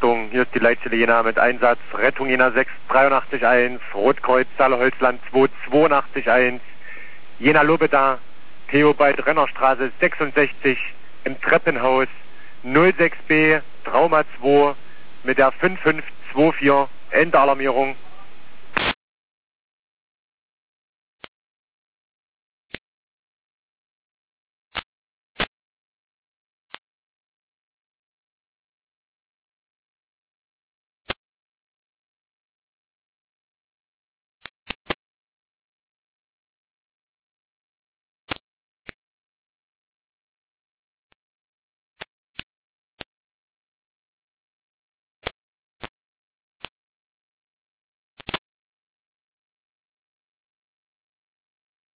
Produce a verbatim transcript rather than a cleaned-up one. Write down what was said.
Achtung, hier ist die Leitstelle Jena mit Einsatz, Rettung Jena sechs drei acht eins, Rotkreuz, Saale-Holzland zwei zwei acht eins, Jena Lobeda, Theobald Rennerstraße sechsundsechzig, im Treppenhaus null sechs B, Trauma zwei, mit der fünf fünf zwei vier, Ende Alarmierung.